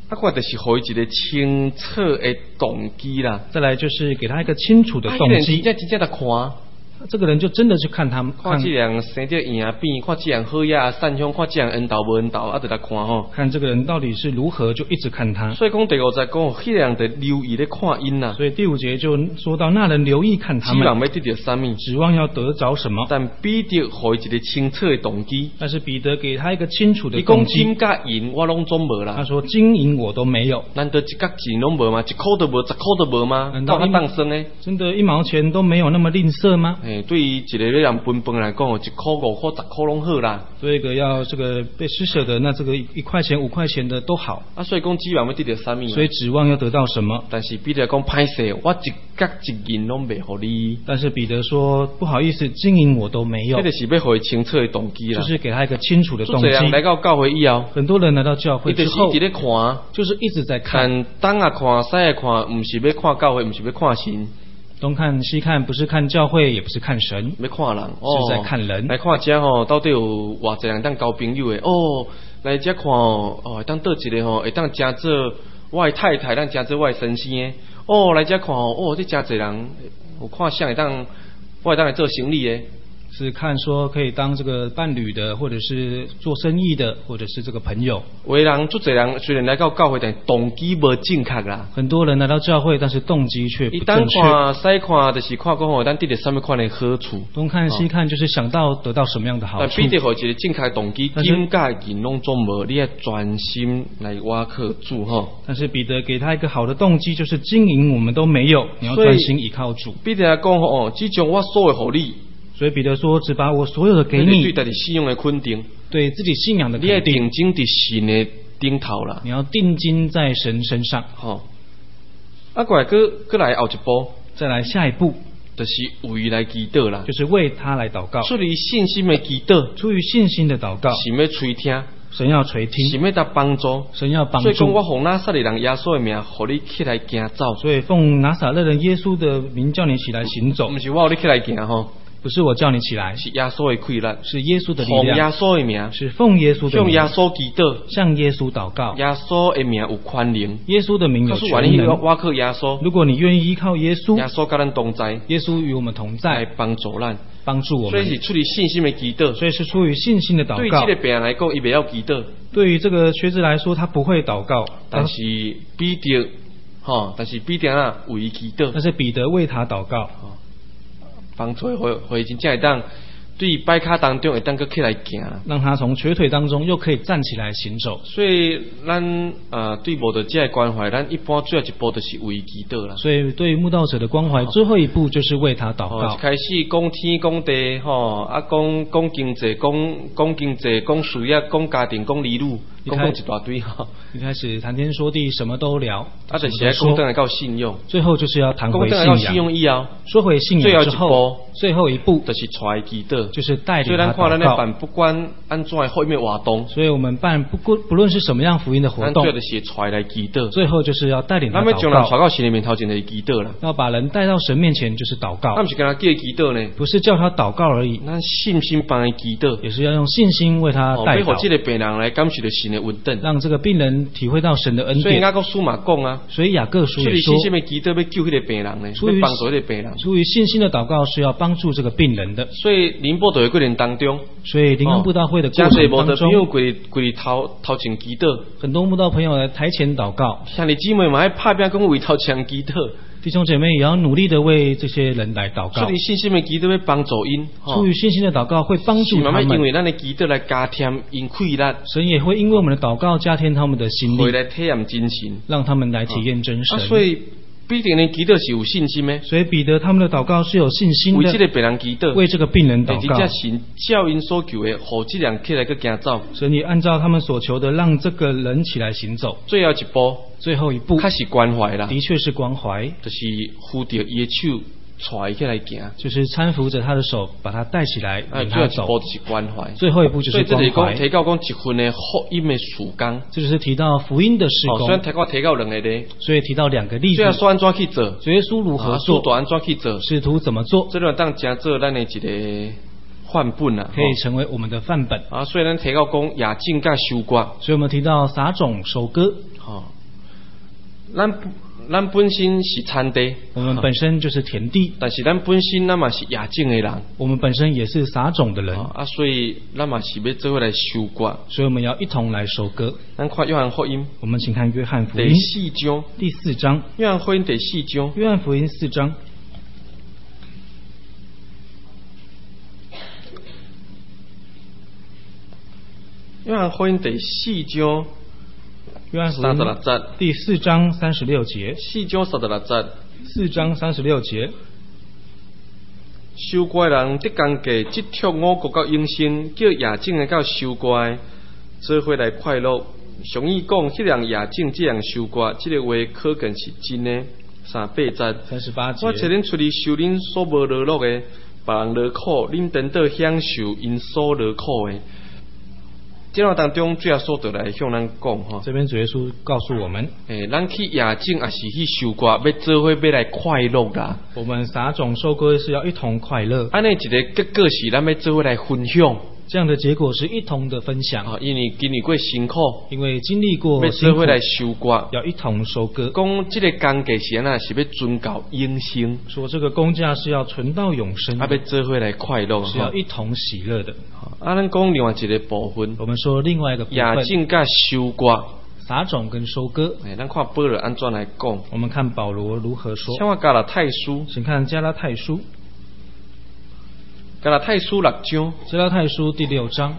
啊，我就是给伊一个清楚的动机啦。 再来就是给他一个清楚的动机。 真正真正的看。 这个人就真的去看他们， 看这人生着赢变，看这人好呀善香，看这人恩道无恩道，啊，就来看吼。 看这个人到底是如何，就一直看他。 所以讲第五节讲，迄人得留意咧看因呐。 所以第五节就说到那人留意看他们， 指望要得到什么？ 指望要得着什么？ 但彼得给一个清楚的动机。 但是彼得给他一个清楚的动机。 你讲金甲银我拢总无啦。 他说金银我都没有。 难道一角钱拢无吗？一块都无，十块都无吗？ 难道当生呢？ 真的，一毛钱都没有那么吝啬吗？ 哎，对于一个人分分来讲，一块五块十块拢好啦。 所以个要这个被施舍的，那这个一块钱五块钱的都好。 啊，所以讲指望要得到什么？ 所以指望要得到什么？ 但是彼得讲歹势，我一角一银拢未互你。 但是彼得说不好意思，金银我都没有。 这个是要互伊清楚的动机啦。 就是给他一个清楚的动机。 很多人来到教会以后， 很多人来到教会之后， 一直在看， 就是一直在看。 但东啊看，西啊看，唔是要看教会，唔是要看神。 东看西看，不是看教会，也不是看神， 要看人， 是在看人。 来看这吼，到底有偌济人当交朋友的哦？来这看哦，哦，当倒一个吼，会当真做我的太太，当真做我的先生的。哦，来这看哦，哦，这真济人有看相会当，我会当来做生意的。 是看说可以当这个伴侣的，或者是做生意的，或者是这个朋友。 为人做这人虽然来到教会，但动机无正确啦。 很多人来到教会，但是动机却不正确。 东看西看，就是看讲吼，咱得到什么款的好处。 东看西看，就是想到得到什么样的好处。 但必得有一个正确的动机，金甲银拢总无，你要专心来挖靠主吼。 但是彼得给他一个好的动机，就是金银我们都没有，你要专心依靠主。 彼得讲吼，只将我所有给你。 所以彼得说：“只把我所有的给你。” 对自己信仰的肯定， 对自己信仰的肯定。 你要定睛在神的顶头啦。 你要定睛在神身上。 好，啊，过来，搁搁来后一步， 再来下一步， 就是为来祈祷啦， 就是为他来祷告。 出于信心的祈祷， 出于信心的祷告， 神要垂听， 神要垂听， 神要他帮助， 神要帮助。 所以讲，我奉拿撒勒人耶稣的名，互你起来行走。 所以奉拿撒勒人耶稣的名叫你起来行走。 不是我，你起来行吼。 不是我叫你起来， 是耶稣的气力， 是耶稣的力量。 奉耶稣的名， 是奉耶稣的名， 向耶稣祈祷， 向耶稣祷告。 耶稣的名有权能， 耶稣的名有权能。 我靠耶稣， 如果你愿意依靠耶稣， 耶稣跟咱同在， 耶稣与我们同在， 来帮助咱， 帮助我们。 所以是出于信心的祈祷， 所以是出于信心的祷告。 对这个病人来讲，伊不要祈祷； 对于这个瘸子来说，他不会祷告， 但是彼得，哈，但是彼得啊，为伊祈祷。 但是彼得为他祷告。 帮助会会真正会当对摆卡当中会当个起来行， 让他从瘸腿当中又可以站起来行走。 所以咱呃对慕道者的关怀，咱一般最后一步就是为祈祷啦。 所以对于慕道者的关怀，最后一步就是为他祷告。 哦、一开始讲天讲地，吼啊讲讲经济，讲讲经济，讲事业，讲家庭，讲理路，讲讲一大堆哈。 一开始谈天说地，什么都聊。 啊，就是来讲登来到信用， 最后就是要谈回信仰。 信用以后， 说回信仰之后，最后一步就是带祈祷， 就是带领他祷告。 所以咱看咱的办，不管按怎的福音的活动， 所以我们办不不不论是什么样福音的活动， 最后就是带来祈祷。 最后就是要带领他祷告。 咱要将人带到神的面头前来祈祷啦。 要把人带到神面前就是祷告。 咱不是跟他叫祈祷呢， 不是叫他祷告而已。 咱信心帮他祈祷， 也是要用信心为他代祷。 让这个病人来感受到神的稳定， 让这个病人体会到神的恩典。 所以雅各书嘛讲啊， 所以雅各书也说， 出于信心的祈祷要救那个病人呢，要帮助那个病人。 出于信心的祷告是要帮助这个病人的。 所以灵布道的过程当中， 所以灵恩布道会的过程当中， 朋友跪跪头头前祈祷， 很多慕道朋友来台前祷告。 兄弟姊妹嘛，要拍拼讲为头前祈祷。 弟兄姐妹也要努力的为这些人来祷告。 出于信心的祈祷要帮助因， 出于信心的祷告会帮助他们。 因为咱的祈祷来加添因快乐， 神也会因为我们的祷告加添他们的心力， 会来体验真神， 让他们来体验真神。 啊、所以必定的祈祷是有信心的， 所以彼得他们的祷告是有信心的， 为这个病人祈祷， 为这个病人祷告。 真正神照因所求的，让这人起来去行走。 神也按照他们所求的，让这个人起来行走。 最后一步， 最后一步， 开始关怀啦， 的确是关怀， 就是扶着伊的手。带起来行， 就是搀扶着他的手，把他带起来，领他走。 最后一步就是关怀， 最后一步就是关怀。 所以这里讲提到讲一份的福音的事工， 这就是提到福音的事工。 虽然提到提到两个例， 所以提到两个例子。 耶稣安怎去做？ 耶稣如何做？ 使徒安怎去做？ 使徒怎么做？ 这个当加做咱的一个范本啊， 可以成为我们的范本啊。所以咱提到讲亚敬甲收割， 所以我们提到撒种收割。 好， 咱咱本身是田地， 我们本身就是田地， 但是咱本身咱嘛是野种的人， 我们本身也是撒种的人啊，所以咱嘛是要做伙来收割， 所以我们要一同来收割。 咱看约翰福音， 我们请看约翰福音第四章， 第四章， 约翰福音第四章， 约翰福音四章。 约翰福音第四章， 约翰福音第四章三十六节。 四章三十六节。 四章三十六节。 收割人得工价，即托五谷到永生，叫野种的到收割，做伙来快乐。常意讲，迄样野种这样收割，这个话可见是真的。三八节。 三十八节。 我找恁出去收恁所无劳碌的，别人劳苦，恁等到享受因所劳苦的。这段当中，主要说得来向咱讲哈。 这边主耶稣告诉我们， 诶，咱去野种也是去收割，要做伙要来快乐啦。 我们撒种收割是要一同快乐。 安尼一个结果是咱要做伙来分享。 这样的结果是一同的分享啊，因为经历过辛苦， 因为经历过要做伙来收割， 要一同收割。 讲这个工价是安那是要存到永生， 说这个工价是要存到永生， 啊，要做伙来快乐， 是要一同喜乐的。 啊，咱讲另外一个部分， 我们说另外一个部分， 野种甲收割， 撒种跟收割。 哎，咱看保罗安怎来讲， 我们看保罗如何说。 像我加拉太书， 请看加拉太书。 加拉太书六章， 加拉太书第六章。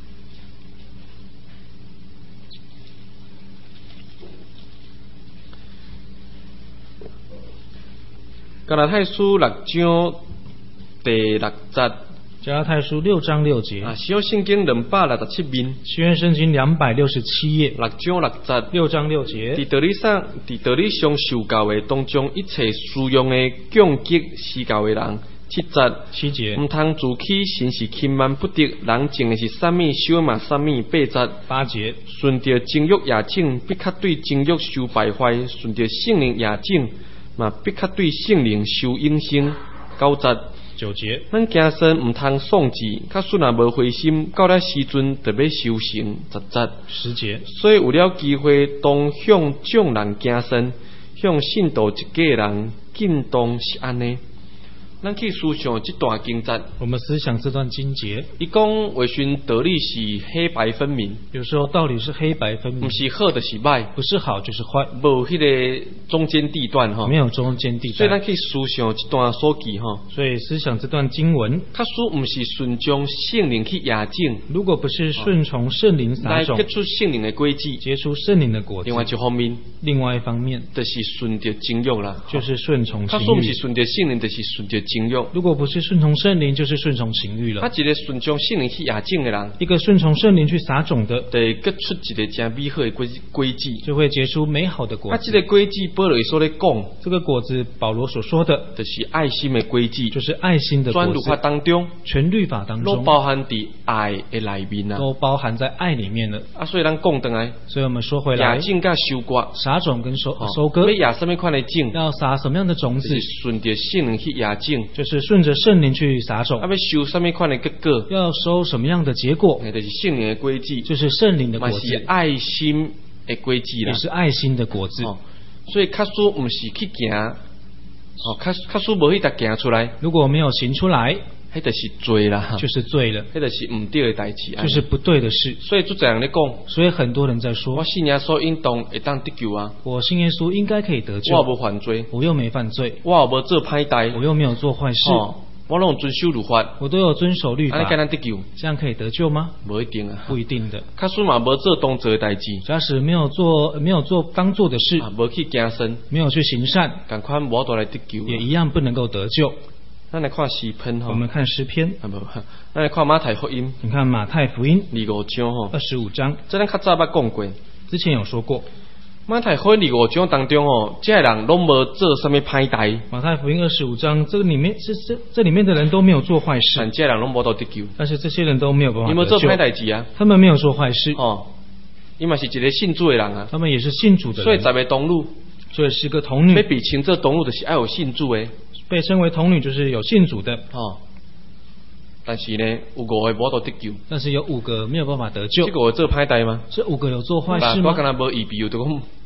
加拉太书六章第六节。 加拉太书六章六节。 啊，小圣经两百六十七面。 新约圣经两百六十七页。 六章六节。 六章六节。 伫道理上，伫道理上受教的当中，一切使用的降级施教的人。七节。 七节。 唔通自欺，神是轻慢不得，人种的是啥物，收嘛啥物。八节。 八节。 顺着情欲野种，必较对情欲受败坏；顺着圣灵野种，嘛必较对圣灵受永生。九节。 九节。 咱行身唔通丧志，较顺啊无灰心，到了时阵特别修行。十节。 十节。 所以有了机会，当向众人行身，向信道一家人，尽当是安尼。咱去思想这段经节， 我们思想这段经节。 伊讲为寻道理是黑白分明， 有时候道理是黑白分明， 不是好就是歹， 不是好就是坏， 无迄个中间地段哈， 没有中间地段。 所以咱去思想这段所记哈， 所以思想这段经文， 假使不是顺从圣灵去野种， 如果不是顺从圣灵撒种， 来结出圣灵的果子， 结出圣灵的果子。 另外一方面， 另外一方面， 就是顺着情欲啦， 就是顺从情欲。 假使不是顺着圣灵，就是顺着情欲。 如果不是顺从圣灵，就是顺从情欲了。 他一个顺从圣灵去野种的人， 一个顺从圣灵去撒种的， 得结出一个真美好的果果子， 就会结出美好的果子。 啊，这个果子保罗所咧讲， 这个果子保罗所说的， 就是爱心的果子， 就是爱心的果子。 全律法当中， 全律法当中都包含在爱的里面啊， 都包含在爱里面了。 啊，所以咱讲回来， 所以我们说回来， 野种甲收割， 撒种跟收收割， 要野什么款的种， 要撒什么样的种子， 就是顺着圣灵去野种， 就是顺着圣灵去撒种。 啊，要收什么款的结果， 要收什么样的结果， 就是圣灵的果子， 就是圣灵的果子， 是爱心的果子啦， 也是爱心的果子。 哦，所以假使不是去行，哦，假假使无去达行出来， 如果没有行出来， 迄就是罪啦， 就是罪了， 迄就是唔对的代志， 就是不对的事。 所以就这样咧讲， 所以很多人在说， 我信耶稣应当会当得救啊， 我信耶稣应该可以得救， 我无犯罪， 我又没犯罪， 我无做歹代， 我又没有做坏事， 哦，我拢遵守律法， 我都有遵守律法， 安尼敢能得救？ 这样可以得救吗？ 不一定啊， 不一定的。 假使嘛无做当做的代志， 假使没有做没有做当做的事， 无去行善， 没有去行善， 赶快无都来得救， 也一样不能够得救。 咱来看诗篇哈， 我们看诗篇， 啊不，咱来看马太福音， 你看马太福音二五章哈， 二十五章， 这咱较早捌讲过， 之前有说过。 马太福音二五章当中哦，这人拢无做什么歹代。 马太福音二十五章，这个里面是这这里面的人都没有做坏事， 但这人拢无得得救。但是这些人都没有办法得救。 你们做歹代志啊？ 他们没有做坏事哦，伊嘛是一个信主的人啊。 他们也是信主的人。 所以十个童女， 所以十个童女。 被比称这童女就是爱有信主的。 被称为童女就是有信主的。 哦。但是呢，有五个无得得救。但是有五个没有办法得救。 这个有做歹代吗？ 这五个有做坏事吗？ 我刚才无预备，有就讲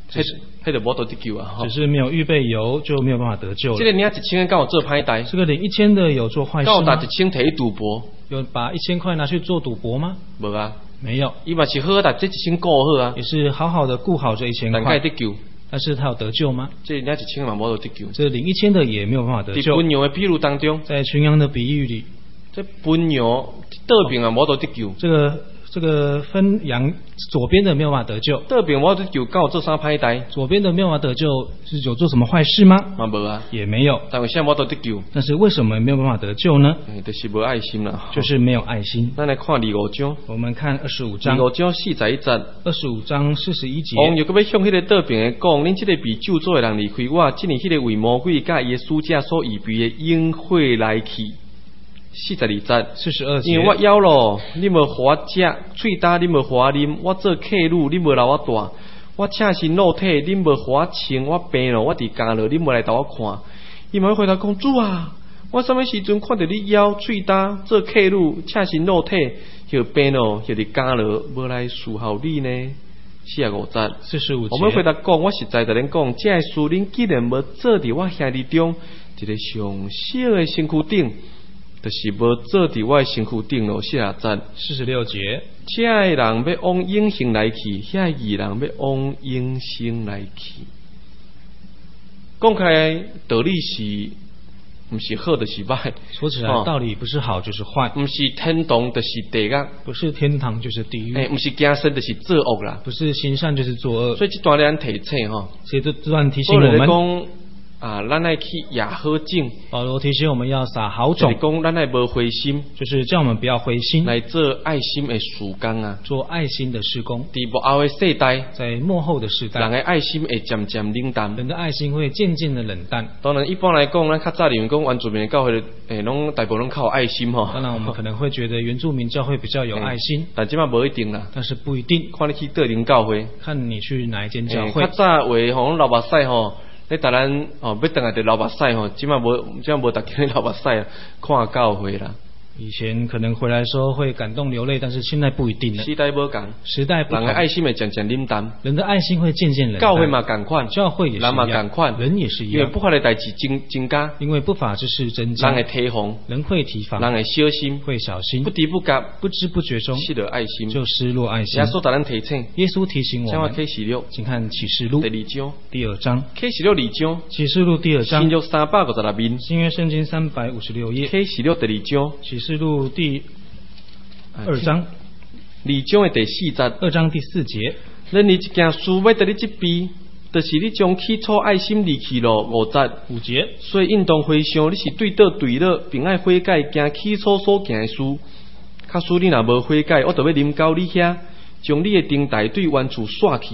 迄迄就无得得救啊！ 只是没有预备油就没有办法得救了。 这个领一千敢有做歹代？ 这个领一千的有做坏事吗？ 敢有拿一千摕去赌博？ 有把一千块拿去做赌博吗？ 无啊， 没有。 伊嘛是好好把这一千顾好啊， 也是好好的顾好这一千块。 但该得救。 但是他有得救吗？ 这领一千嘛无得得救。 这领一千的也没有办法得救。 在分羊的比喻当中， 在群羊的比喻里， 这分羊倒边啊无得得救。 这个。这个分羊左边的没有办法得救， 右边我就告做啥歹代？ 左边的没有办法得救，是有做什么坏事吗？ 嘛无啊， 也没有。 但为什么我都得救？ 但是为什么没有办法得救呢？ 嗯，就是无爱心啦， 就是没有爱心。 咱来看二五章， 我们看二十五章， 二五章四十一节， 二十五章四十一节。 王又搁要向迄个倒边的讲，恁这个被救做的人离开我，今年迄个为魔鬼甲伊的使者所预备的应会来去。四十二节， 四十二节， 因为我枵咯，你无互我食；喙焦你无互我啉；我做客旅，你无留我住；我赤身裸体，你无互我穿；我病了，我伫家了，你无来逗我看。伊嘛回答讲：主啊，我什么时阵看到你枵、喙焦、做客旅、赤身裸体，又病了，又伫家了，无来侍候你呢？四十五节， 四十五节， 我们回答讲：我实在甲恁讲，这个事恁既然无做伫我兄弟中一个上小的身躯顶。就是无做伫我身躯顶咯，四十节。 四十六节， 这个人要往永生来去，遐义人要往永生来去。讲起来道理是，不是好就是坏。 说起来道理不是好就是坏， 不是天堂就是地狱， 不是天堂就是地狱。 哎，不是行善就是作恶啦， 不是行善就是作恶。 所以这段咱提醒哈， 所以这段提醒我们。 啊，咱爱去亚好种。 保罗提醒我们要撒好种， 就是讲咱爱无灰心， 就是叫我们不要灰心， 来做爱心的事工啊， 做爱心的事工。 伫幕后的世代， 在幕后的时代， 人的爱心会渐渐冷淡， 人的爱心会渐渐的冷淡。 当然，一般来讲，咱较早认为讲原住民教会诶，拢大部分拢靠爱心吼。 当然，我们可能会觉得原住民教会比较有爱心， 但即摆无一定啦。 但是不一定， 看你去倒间教会， 看你去哪一间教会。 较早话吼，老目屎吼。你逐咱哦，要等下就流目屎吼，即摆无，即摆无逐天流目屎啊，看教会啦。 以前可能回来说会感动流泪，但是现在不一定了。 时代不同， 时代不同， 人的爱心会渐渐冷淡， 人的爱心会渐渐冷淡。 教会嘛同款， 教会也是一样， 人嘛同款， 人也是一样。 因为不法的代志增增加， 因为不法之事增加， 人会提防， 人会提防， 人会小心， 会小心， 不知不觉， 不知不觉中失了爱心， 就失落爱心。 耶稣大人提醒， 耶稣提醒我们， 启示录， 请看启示录第二章， 第二章， 启示录二章， 启示录第二章， 新约三百五十六面， 新约圣经三百五十六页， 启示录第二章， 启示录第二章， 二章的第四节， 二章第四节， 恁你一件事要得你这边，就是你将起初爱心离去了。五节， 五节， 所以应当回想你是对倒对了，并爱悔改，行起初所行的事。假使你若无悔改，我就要临到你遐，将你的灯台对原处刷去。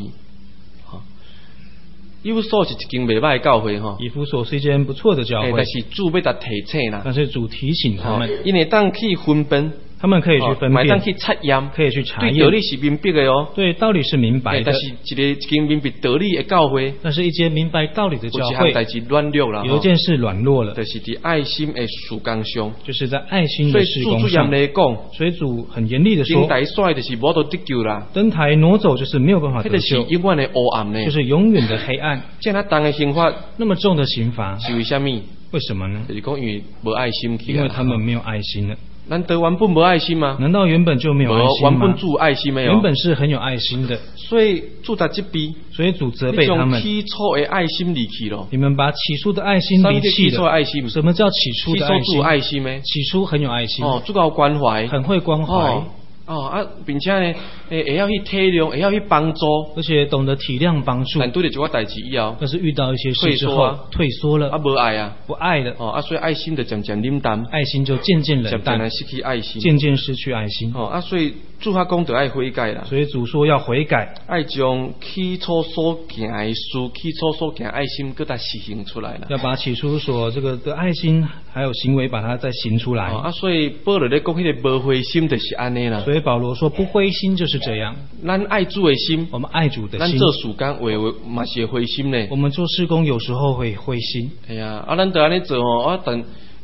以弗所是一间袂歹的教会吼， 以弗所是一间不错的教会， 但是主要甲提醒啦， 但是主提醒他们， 因为当去分辨。 他们可以去分辨， 当去测验， 可以去查验。 对道理是明白的哦， 对道理是明白的。 但是一个一间明白道理的教会， 但是一间明白道理的教会， 有一项代志软弱了， 有一件事软弱了， 就是在爱心的事工上， 就是在爱心的事工上。 所以主严来讲， 所以主很严厉的说， 灯台甩就是无得得救啦， 灯台挪走就是没有办法得救， 就是永远的黑暗呢， 就是永远的黑暗。 这样重的刑罚， 那么重的刑罚是为什么？ 为什么呢？ 就是讲因为无爱心， 因为他们没有爱心了。 难得原本无爱心吗？ 难道原本就没有爱心吗？ 原本主爱心没有？ 原本是很有爱心的。 所以主在这边， 所以主责备他们。 起初的爱心离去了。 你们把起初的爱心离弃了。 爱心什么叫起初的爱心？ 起初爱心呢？ 起初很有爱心。 哦，主要关怀， 很会关怀。 哦哦啊，并且呢，诶，也要去体谅，也要去帮助， 而且懂得体谅帮助。 但对了，就我代志以后， 但是遇到一些事之后，退缩了， 啊，无爱啊， 不爱了， 哦啊，所以爱心就渐渐冷淡， 爱心就渐渐冷淡， 失去爱心， 渐渐失去爱心。 哦啊，所以主他讲就爱悔改啦， 所以主说要悔改， 爱将起初所行的事，起初所行爱心，搁再实行出来了， 要把起初所这个的爱心还有行为，把它再行出来。 哦啊，所以保罗咧讲，迄个无灰心就是安尼啦。 所以保罗说不灰心就是这样。 咱爱主的心， 我们爱主的心。 咱做事工话话嘛是会灰心呢。 我们做事工有时候会灰心。 哎呀，啊，咱得安尼做吼，啊等。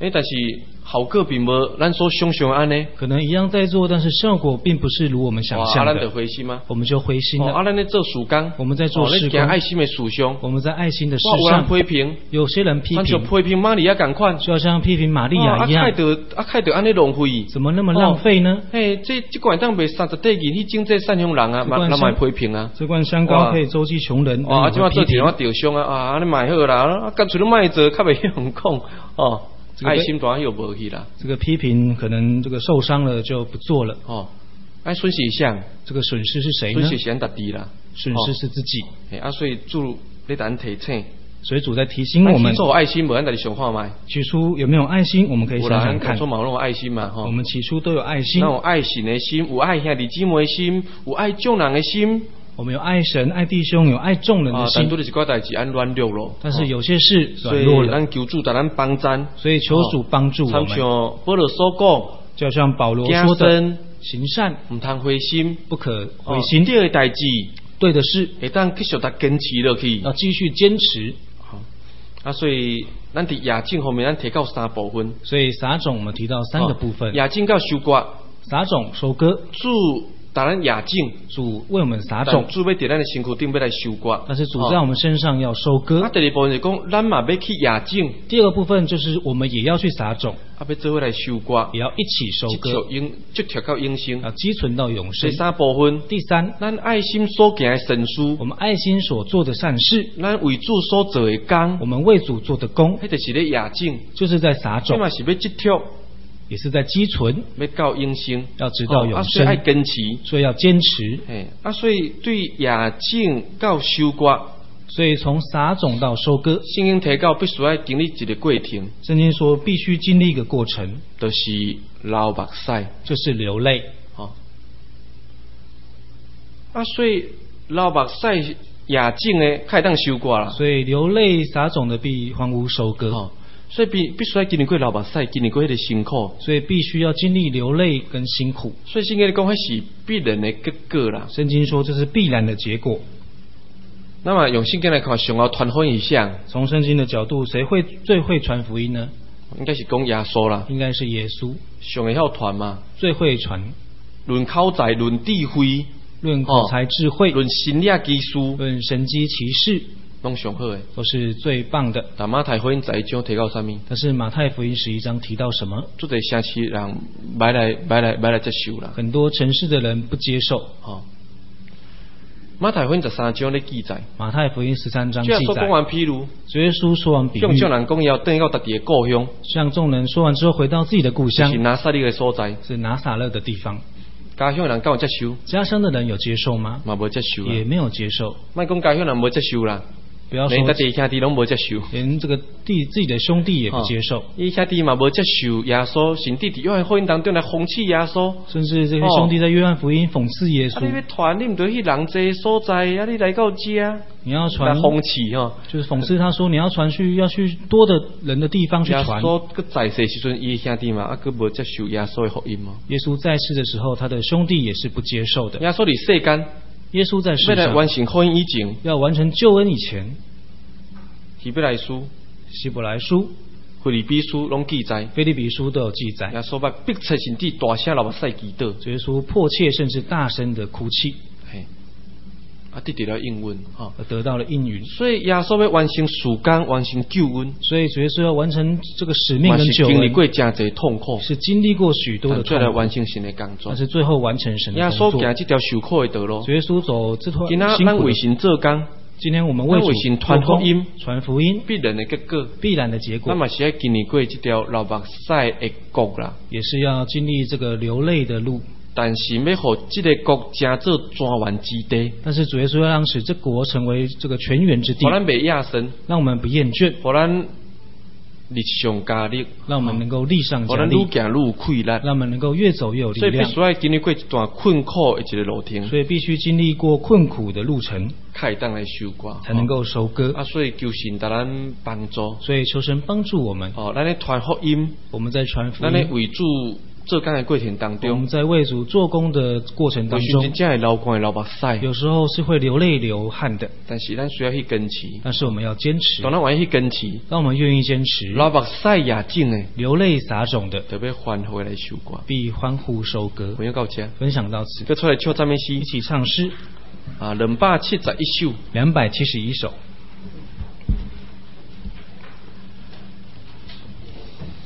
哎，但是效果并无咱所想象安呢。 可能一样在做，但是效果并不是如我们想象的。 啊，咱就灰心吗？ 我们就灰心了。 啊，咱在做事工， 我们在做事工。 爱心的事上， 我们在爱心的事上。有人批评， 有些人批评， 就批评玛利亚同款， 就像批评玛利亚一样。 啊，开得啊，开得安尼浪费， 怎么那么浪费呢？ 嘿，这这罐当卖三十块银去种这善良人啊，那买批评啊。 这罐香膏可以周济穷人， 啊，即马做电话吊伤啊，啊，你买好啦，干脆都卖做，较袂用讲哦。爱心当然又无去啦。 这个批评可能这个受伤了就不做了。 哦，哎，损失像这个损失是谁呢？ 损失先达地啦， 损失是自己。 哎、哦，啊，所以主在咱提醒， 所以主在提醒我们。 起初有爱心，无咱家己想看卖。 起初有没有爱心？我们可以想想看。 起初嘛有爱心嘛，吼。 我们起初都有爱心。 那有爱神的心，有爱兄弟姊妹的心，有爱众人的心。 我们有爱神、爱弟兄，有爱众人的心。 啊，但都是一寡代志，按软弱咯。 但是有些事软弱了， 咱求主带咱帮咱。 所以求主帮助我们。 参像保罗所讲， 就像保罗说的，行善唔通灰心， 不可灰心。 对的代志， 对的事， 会当继续得坚持落去， 要继续坚持。 好，啊，所以咱伫亚境方面，咱提到三部分。 所以撒种，我们提到三个部分： 亚境到收割， 撒种、收割。 主当然亚境， 主为我们撒种， 主要伫咱的身躯顶要来收割。 但是主在我们身上要收割。 啊，第二部分是讲，咱嘛要去亚境。 第二个部分就是我们也要去撒种， 啊，要做伙来收割， 也要一起收割， 积蓄到永生， 要积存到永生。 第三部分， 第三， 咱爱心所行的善事， 我们爱心所做的善事， 咱为主所做的工， 我们为主做的工， 迄就是咧亚境， 就是在撒种， 这嘛是要积蓄。 也是在积存， 要到永生， 要直到永生， 哦啊、所以要坚持， 所以要坚持。 哎，啊，所以对亚境到收割， 所以从撒种到收割， 圣经提到必须要经历一个过程。 圣经说必须经历一个过程， 就是流目屎， 就是流泪。 哦，啊，所以流目屎亚境的开当收割啦。 所以流泪撒种的必荒芜收割。 哦，所以必必须要经历过流目屎，经历过迄个辛苦， 所以必须要经历流泪跟辛苦。 所以圣经讲，迄是必然的结果啦。 圣经说这是必然的结果。 那么用圣经来看，上好传福音像， 从圣经的角度，谁会最会传福音呢？ 应该是讲耶稣啦。 应该是耶稣。 上会晓传嘛？ 最会传。 论口才，论智慧， 论口才智慧， 论神力技术， 论神机骑士。 拢上好诶， 都是最棒的。 但马太福音十一章提到啥物？ 但是马太福音十一章提到什么？ 做者城市人买来买来买来接受啦。 很多城市的人不接受。 哦，马太福音十三章咧记载。 马太福音十三章记载。 主耶稣讲完譬如， 主耶稣说完比喻， 向众人讲要等到自己的故乡。 向众人说完之后，回到自己的故乡。 是拿撒勒的所在。 是拿撒勒的地方。 家乡人敢有接受？ 家乡的人有接受吗？ 嘛无接受。 也没有接受。 莫讲家乡人无接受啦。 不要说连弟兄弟拢无接受， 连这个弟自己的兄弟也不接受。 伊兄弟嘛无接受耶稣，甚至伫约翰福音当中来讽刺耶稣， 甚至这些兄弟在约翰福音讽刺耶稣。 啊，你要传，你唔对去人济所在，啊，你来到家， 你要传讽刺吼， 就是讽刺他说你要传去要去多的人的地方去传。 耶稣搁在世时阵，伊兄弟嘛啊，搁无接受耶稣的福音嘛。 耶稣在世的时候，他的兄弟也是不接受的。 耶稣伫世间， 耶稣在世上要来完成福音以前， 要完成救恩以前。 希伯来书、 希伯来书、 腓立比书拢记载， 腓立比书都有记载。 耶稣把逼切甚至大声流目屎祈祷， 耶稣迫切甚至大声的哭泣， 嘿，啊，得到了应允，哈， 得到了应允。 所以耶稣要完成事工，完成救恩， 所以耶稣要完成这个使命跟救恩， 经历过真侪痛苦， 是经历过许多的痛苦， 最来完成神的工作， 但是最后完成神的工作。 耶稣行这条受苦的道路， 耶稣走这条今仔咱为神做工。 今天我们为主传福音， 传福音必然的结果， 必然的结果。 那么是要经历过这条流目屎的国啦， 也是要经历这个流泪的路。 但是要让这个国成做全圆之地。 但是主耶稣要让使这国成为这个全圆之地， 让咱不厌生， 让我们不厌倦， 让咱力上加力， 让我们能够力上加力， 让咱愈行愈有气力， 让我们能够越走越有力量。 所以必须要经历过一段困苦的一个路程， 所以必须经历过困苦的路程， 才当来收割， 才能够收割。 啊，所以求神带咱帮助， 所以求神帮助我们。 哦，咱咧传福音， 我们在传福音， 咱咧为主做工的过程当中， 我们在为主做工的过程当中， 真正会流汗流目屎， 有时候是会流泪流汗的。 但是咱需要去坚持， 但是我们要坚持。 当咱愿意去坚持， 当我们愿意坚持， 流目屎也种的， 流泪撒种的， 就要欢呼来收割， 必欢呼收割。 分享到这， 分享到此， 再出来唱赞美诗， 一起唱诗啊，两百七十一首， 两百七十一首。